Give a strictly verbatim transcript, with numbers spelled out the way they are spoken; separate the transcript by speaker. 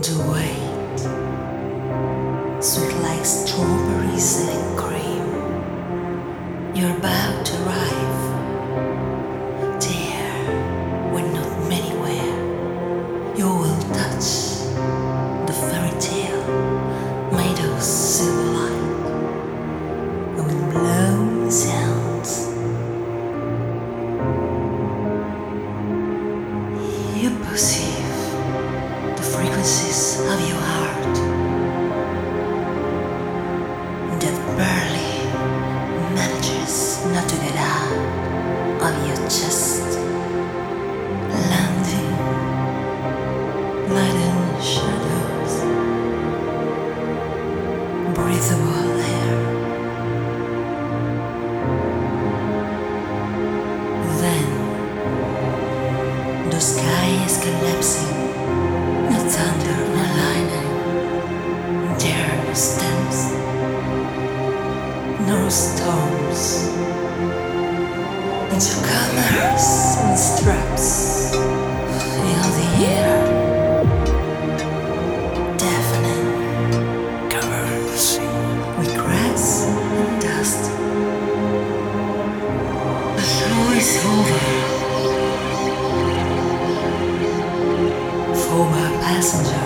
Speaker 1: to wait, sweet like strawberries and cream. You're about to arrive, dear, when not many where. You will touch the fairy tale made of silver light. The wind blows sounds. You perceive the frequencies of your heart that barely manages not to get out of your chest, landing light and shadows, breathable air. Then the sky is collapsing, no thunder, no lightning. There are no stems, no storms, and your commerce and straps fill the air, deafening, covering the sea with grass and dust. The show is over. For my passenger,